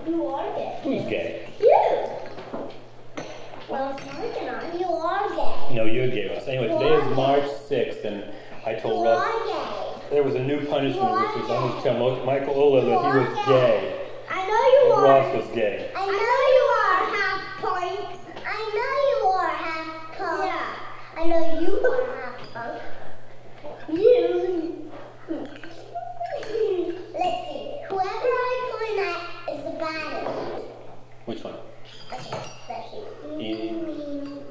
You are gay. Who's gay? You! Well, it's working on. You are gay. No, you're gay, Ross. Anyway, today is March 6th, and I told You Russ are gay. there was a new punishment which was on his tell Michael Ola that he was gay. I know you And are. Ross was gay. I know you are half punk. I know you are half punk. Yeah. I know you are half punk. You. Let's see. Whoever I point at is the baddest. Which one? Okay, let's see. Edie.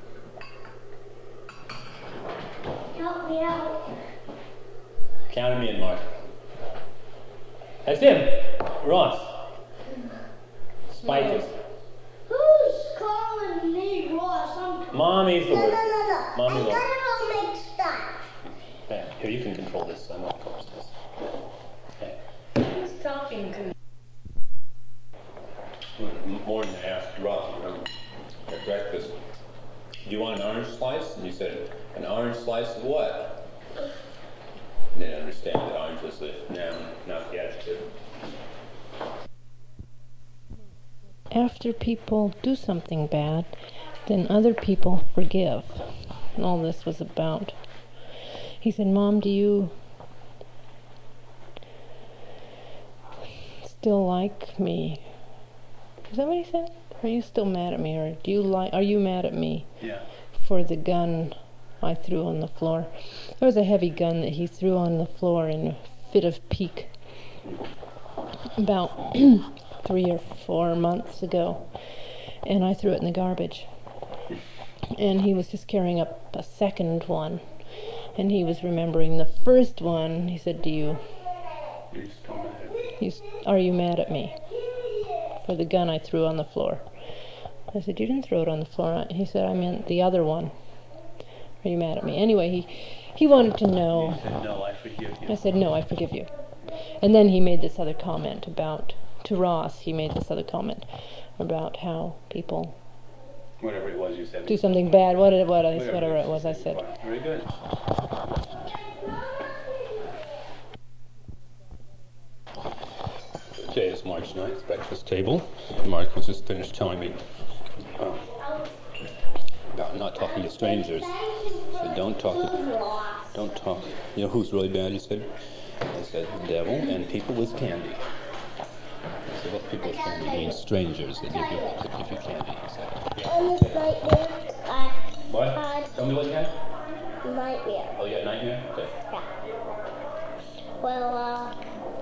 Help me out. Count me in, Mark. That's him. Ross. Spike is. Who's calling me Ross? Mommy's the No. word. I Mommy got loves. it all mixed up. Okay, here, you can control this. I'm not going upstairs. Okay. Who's talking to me? Morning I asked Ross at breakfast, do you want an orange slice? And he said, an orange slice of what? Didn't understand that orange was the noun, not the adjective. After people do something bad, then other people forgive. And all this was about. He said, Mom, do you still like me? Is that what he said? Are you still mad at me, or are you mad at me? Yeah. For the gun I threw on the floor. There was a heavy gun that he threw on the floor in a fit of pique about 3 or 4 months ago, and I threw it in the garbage. And he was just carrying up a second one, and he was remembering the first one. He said, You're still mad at me. are you mad at me for the gun I threw on the floor? I said, you didn't throw it on the floor. He said, I meant the other one. Are you mad at me? Anyway, he wanted to know. You said, no, I forgive you. I said, no, I forgive you. And then he made this other comment to Ross, he made this other comment about how people Whatever it was you said. do something bad. Whatever it was I said. Very good. Today is March 9th, breakfast table. Mark was just finished telling me about not talking to strangers. He said, don't talk. You know who's really bad, he said? He said, the devil and people with candy. I said, what people with candy means strangers that give you candy, he said. On this nightmare, I What? had Tell me what you had? nightmare. Oh, you had nightmare? Okay. Yeah. Well,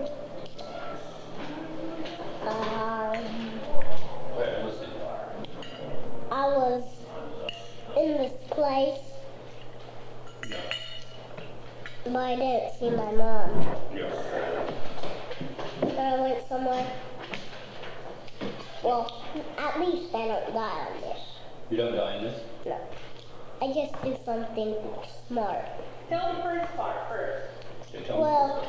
Go ahead, I'm listening. I was in this place, but I didn't see my mom. Yeah. Then I went somewhere. Well, at least I don't die on this. You don't die in this? No. I just do something smart. Tell the first part first. Okay, tell me. Well,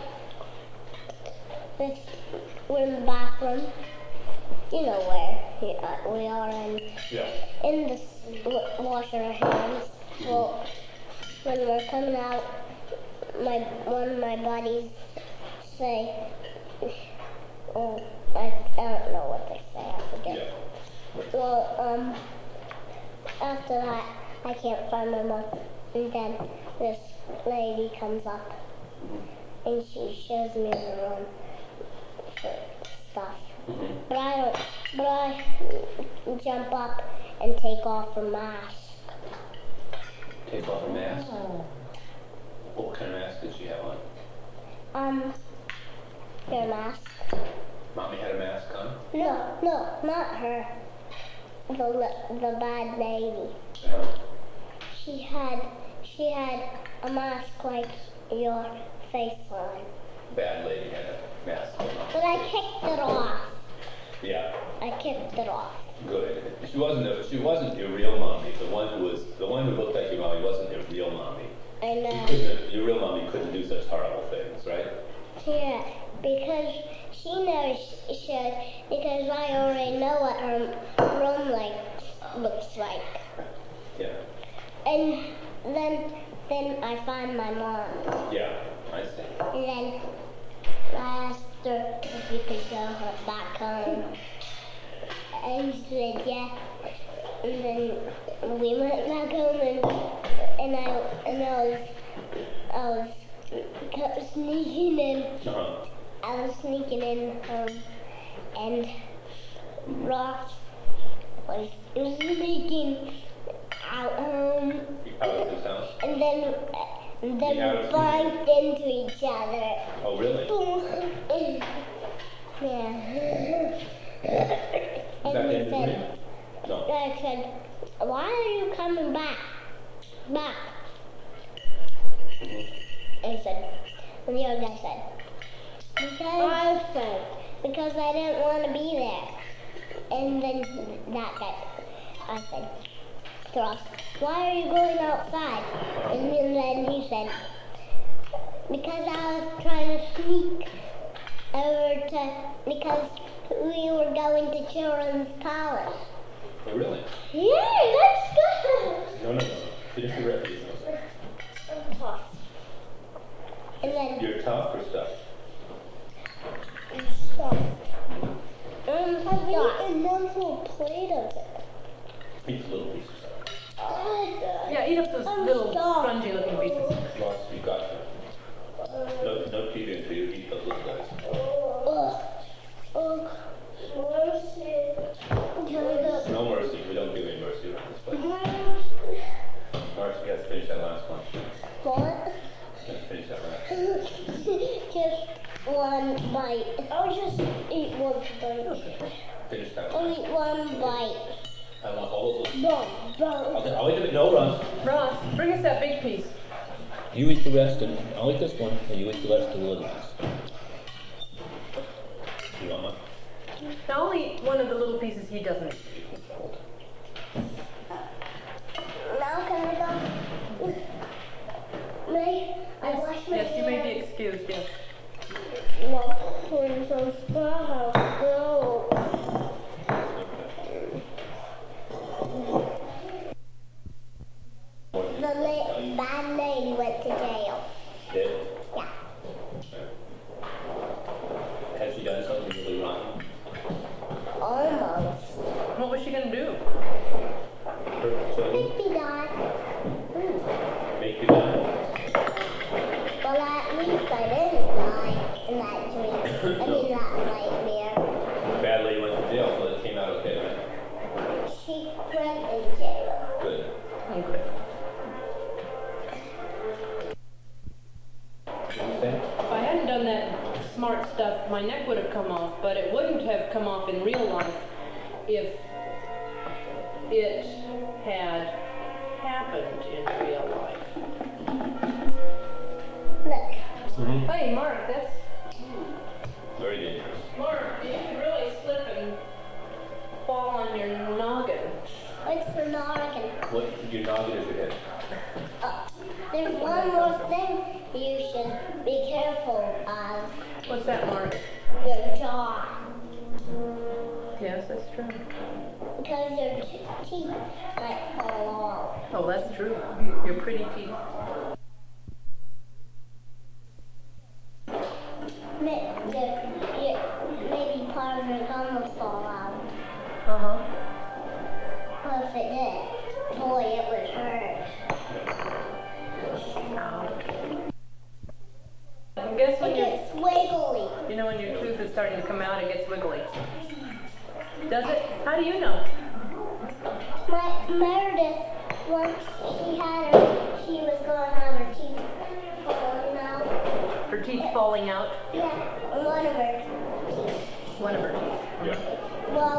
we're in the bathroom. You know where we are Yeah. in the washing our hands. Well, when we're coming out, one of my buddies say, oh, I don't know what they say, I forget. Yeah. Well, after that, I can't find my mom, and then this lady comes up, and she shows me the room for stuff. But I jump up and take off her mask. Take off her mask? What kind of mask did she have on? Her mask. Mommy had a mask on? No, not her. The bad lady. Uh-huh. She had a mask like your face on. Bad lady had a mask on. But I kicked it off. Yeah. I kicked it off. Good. She wasn't your real mommy. The one who looked like your mommy wasn't your real mommy. I know. Your real mommy couldn't do such horrible things, right? Yeah, because she never should. Because I already know what her room looks like. Yeah. And then I find my mom. Yeah, I see. And then I asked her if we could go back home. he said yeah. And then we went back home and I was sneaking in. I was sneaking in and Ross was sneaking out home. Out of his house? And then we bumped into each other. Oh, really? Yeah. Is that the end of the day? No. I said, why are you coming back? Back. And he said, and the other guy said, because I didn't want to be there. And then that guy, I said, Ross, why are you going outside? And then he said, because I was trying to sneak over because we were going to Children's Palace. Oh, really? Yeah, let's go. No. Finish the rest of it. I'm tough. And then You're tough or stuff? I'm stuffed. I've eaten one whole plate of it. Eat a little piece of stuff. Yeah, eat up those little spongy looking pieces. Ross, you got them. No teething until you eat those little guys. Mercy. No mercy. We don't give any mercy around this place. Marcy, you have to finish that last one. What? You have to finish that last. Just one bite. I'll just eat one bite. Finish that I'll one. eat one bite. I want all of those. No. I'll eat it. No, Ross. Ross, bring us that big piece. You eat the rest, and I'll eat this one, and you eat the rest of the little ones. You want one? I'll eat one of the little pieces he doesn't eat. Now can I go? May I wash my Yes, you may be hands? excused, yes. No, please, I'm scared. No. The bad lady went to jail. Did? Yeah. Has she done something really wrong? Almost. What was she going to do? So, Make me die. make you die? Well, at least I didn't die in that dream. I mean, that nightmare. Bad lady went to jail, so it came out okay, right? She went in jail. Good. Oh, good. What do you think? If I hadn't done that smart stuff, my neck would have come off, but it wouldn't have come off in real life if it had happened in real life. Look. Hey, Mark, that's... Very dangerous. Mark, you could really slip and fall on your noggin. What's the noggin? What? Your noggin is your head. There's one more thing you should be careful of. What's that, Mark? Your jaw. Yes, that's true. Because your teeth might fall off. Oh, that's true. Your pretty teeth. Maybe part of your gum will fall out. Uh-huh. Well, if it did, boy, it would hurt. I guess when It you gets wiggly. you know when your tooth is starting to come out, it gets wiggly. Does it? How do you know? Meredith, once she was going to have her teeth falling out. Her teeth falling out? Yeah, one of her teeth. One of her teeth. Yeah. Well,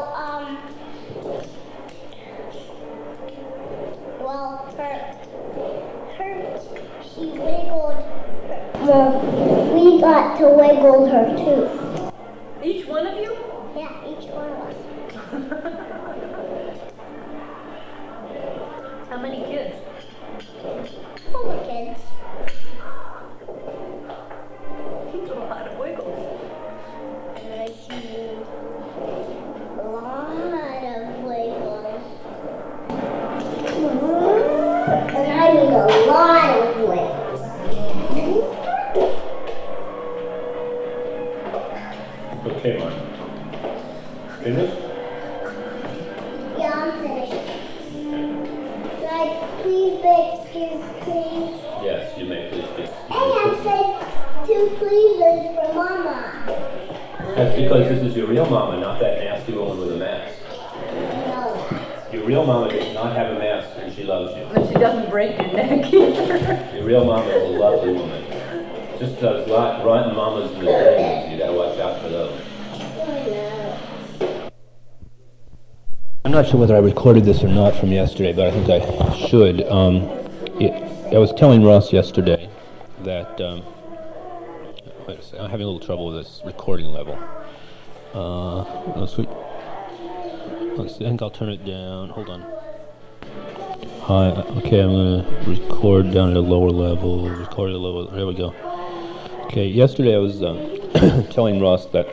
she wiggled. Well, we got to wiggle her too. Each one of you? Yeah, each one of us. How many kids? All the kids. That's a lot of wiggles. And I see a lot of wiggles. And I need a lot of wiggles. Okay, Mark. Finish? I'm finished. Can I please be excused, please? Yes, you may please be. And I said 2 pleases for Mama. That's because this is your real mama, not that nasty woman with a mask. No. Your real mama does not have a mask and she loves you. And she doesn't break your neck either. Your real mama is a lovely woman. Just those rotten mamas in the dreams, you gotta watch out for those. I'm not sure whether I recorded this or not from yesterday, but I think I should. I was telling Ross yesterday that wait a second, I'm having a little trouble with this recording level. Let's see, I think I'll turn it down. Hold on. Hi. Okay, I'm gonna record down at a lower level. Record at a lower. There we go. Okay. Yesterday I was telling Ross that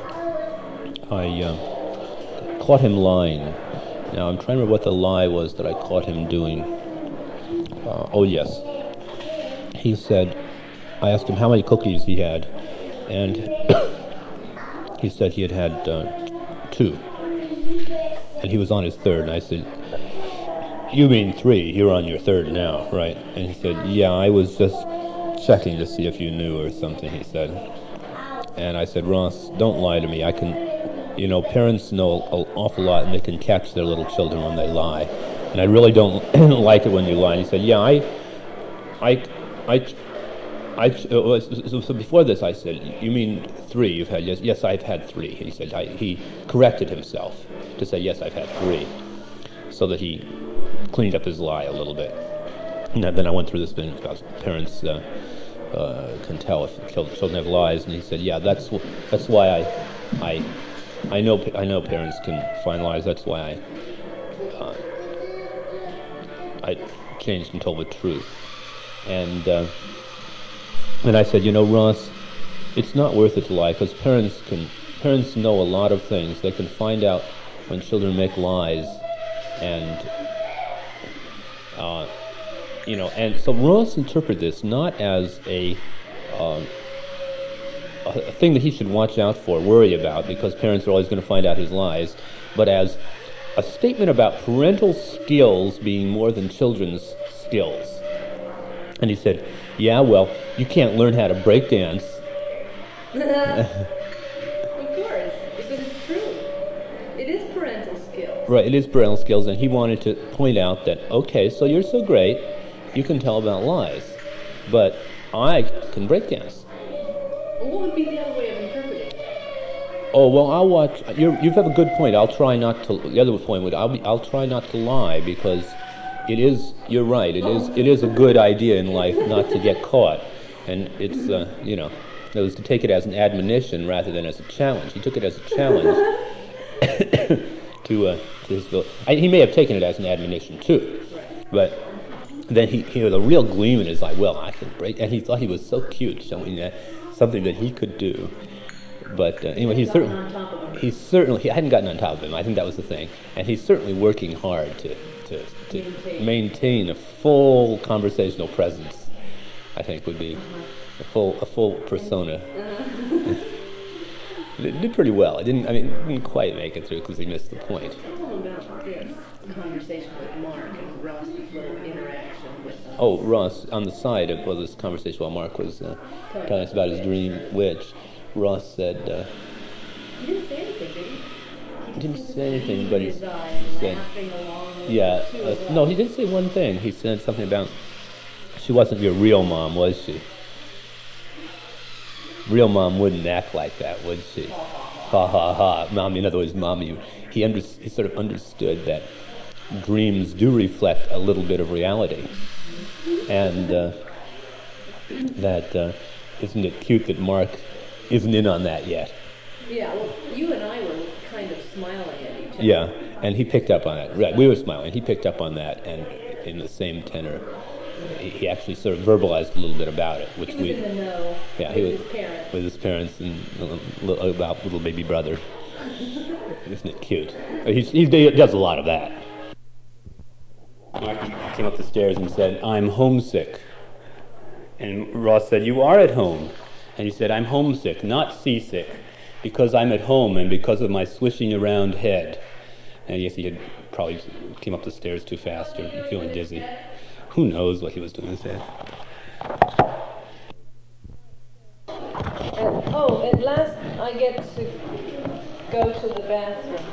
I caught him lying. Now I'm trying to remember what the lie was that I caught him doing. Oh yes. He said, I asked him how many cookies he had, and he said he had 2, and he was on his 3rd. And I said, "You mean 3? You're on your 3rd now, right?" And he said, "Yeah, I was just checking to see if you knew or something," he said. And I said, "Ross, don't lie to me. I can, parents know an awful lot, and they can catch their little children when they lie. And I really don't like it when you lie." And he said, "Yeah, so before this I said, you mean 3 you've had?" Yes, I've had 3. He said, he corrected himself to say, yes, I've had 3, so that he cleaned up his lie a little bit. And then I went through this thing about parents can tell if children have lies, and he said, yeah, that's why I know parents can find lies. That's why I changed and told the truth. And I said, Ross, it's not worth it to lie, because parents know a lot of things. They can find out when children make lies, and and so Ross interpreted this not as a thing that he should watch out for, worry about, because parents are always going to find out his lies, but as a statement about parental skills being more than children's skills. And he said, yeah, well, you can't learn how to break dance. Of course, because it's true. It is parental skills. Right, it is parental skills, and he wanted to point out that, okay, so you're so great, you can tell about lies, but I can break dance. Well, what would be the other way of interpreting it? Oh, well, I'll watch. You have a good point. I'll try not to. The other point would I'll try not to lie, because it is. You're right. It is a good idea in life not to get caught, and it's it was to take it as an admonition rather than as a challenge. He took it as a challenge to his. He may have taken it as an admonition too, but then he had a real gleam in his eye. Well, I can break, and he thought he was so cute, showing that something that he could do. But anyway, he hadn't gotten on top of him. I think that was the thing, and he's certainly working hard to maintain a full conversational presence. I think would be a full persona. It did pretty well. It didn't quite make it through because he missed the point. Tell him about this conversation with Mark and Ross's little interaction with him. Oh, Ross, on the side of this conversation while Mark was telling us about his dream witch, Ross said... he didn't say anything, did he? He didn't say anything, but he said... Yeah, no, he did say one thing. He said something about, she wasn't your real mom, was she? Real mom wouldn't act like that, would she? Ha ha ha. Mom, in other words, Mom, he sort of understood that dreams do reflect a little bit of reality. And that, isn't it cute that Mark isn't in on that yet? Yeah, well, you and I were kind of smiling at each other. Yeah, and he picked up on it. Right, we were smiling. He picked up on that, and in the same tenor, he actually sort of verbalized a little bit about it, which he was in the know. Yeah, with his parents. With his parents and about little baby brother. Isn't it cute? He does a lot of that. Mark came up the stairs and said, "I'm homesick." And Ross said, "You are at home." And he said, "I'm homesick, not seasick, because I'm at home and because of my swishing around head." And I guess he had probably came up the stairs too fast or feeling dizzy. Who knows what he was doing instead. At last I get to go to the bathroom.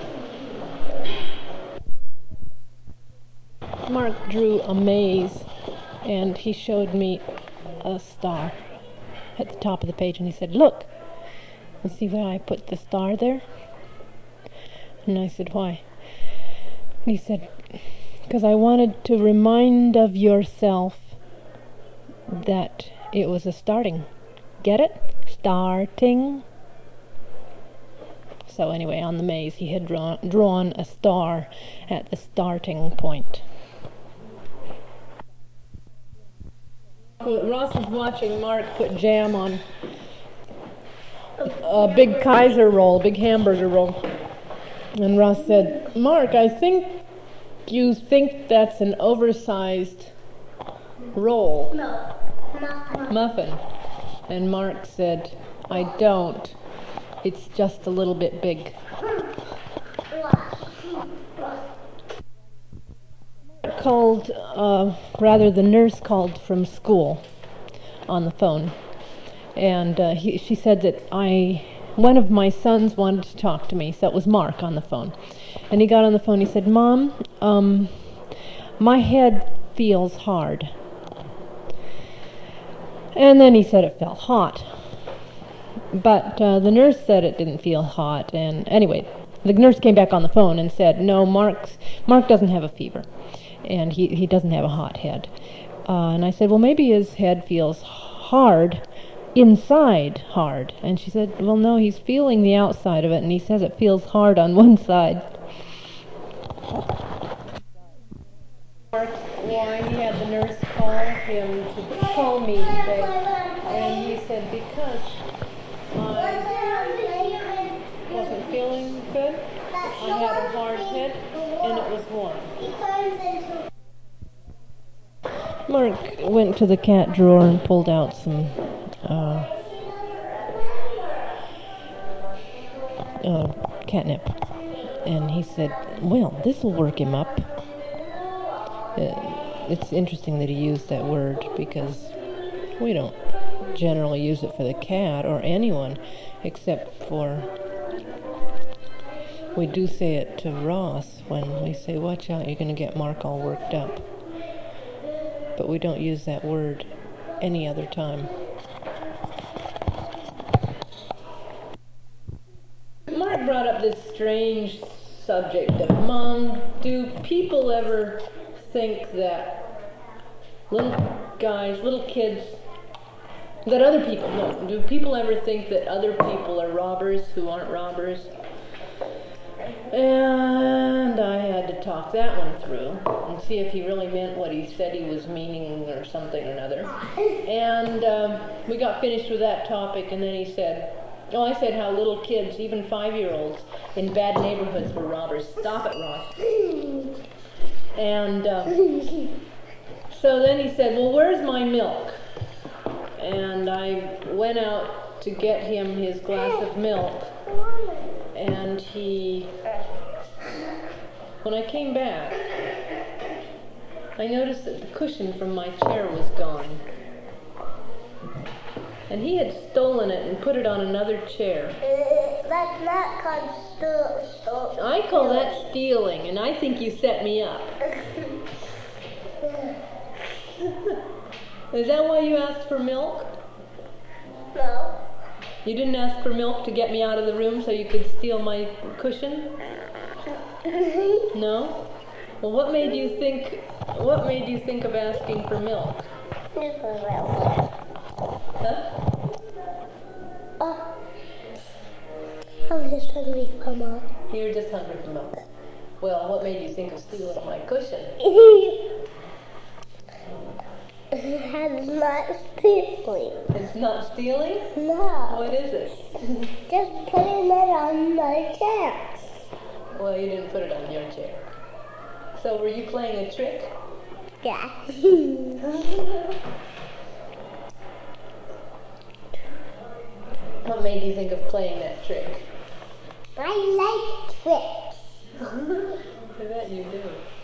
Mark drew a maze, and he showed me a star at the top of the page, and he said, "Look, you see why I put the star there?" And I said, "Why?" And he said, "Because I wanted to remind of yourself that it was a starting. Get it? Starting." So anyway, on the maze, he had drawn a star at the starting point. Ross was watching Mark put jam on a big Kaiser roll, big hamburger roll. And Ross said, "Mark, I think you think that's an oversized roll." No. Muffin. And Mark said, "I don't. It's just a little bit big." The nurse called from school on the phone. And she said that one of my sons wanted to talk to me, so it was Mark on the phone. And he got on the phone, he said, "Mom, my head feels hard." And then he said it felt hot. But the nurse said it didn't feel hot. And anyway, the nurse came back on the phone and said, "No, Mark doesn't have a fever. And he doesn't have a hot head." And I said, "Well, maybe his head feels hard, inside hard." And she said, "Well, no, he's feeling the outside of it, and he says it feels hard on one side." Mark, why he had the nurse call him to call me today. And he said, "Because I wasn't feeling good, I had a hard head, and it was warm." Mark went to the cat drawer and pulled out some catnip. And he said, "Well, this will work him up." It's interesting that he used that word, because we don't generally use it for the cat or anyone, except for we do say it to Ross when we say, "Watch out, you're going to get Mark all worked up." But we don't use that word any other time. Mark brought up this strange subject of, "Mom, do people ever think that little kids, that other people, no, do people ever think that other people are robbers who aren't robbers?" And I had to talk that one through and see if he really meant what he said he was meaning or something or another. And we got finished with that topic, and then he said, I said how little kids, even 5-year-olds, in bad neighborhoods were robbers. Stop it, Ross. And so then he said, "Well, where's my milk?" And I went out to get him his glass of milk. And when I came back, I noticed that the cushion from my chair was gone. And he had stolen it and put it on another chair. That's not called stealing. I call that stealing, and I think you set me up. Is that why you asked for milk? No. You didn't ask for milk to get me out of the room so you could steal my cushion? No? Well, what made you think of asking for milk? Huh? I was just hungry for milk. You were just hungry for milk. Well, what made you think of stealing my cushion? It's not stealing. It's not stealing? No. What is it? Just putting it on my chair. Well, you didn't put it on your chair. So were you playing a trick? Yeah. What made you think of playing that trick? I like tricks. I bet you do.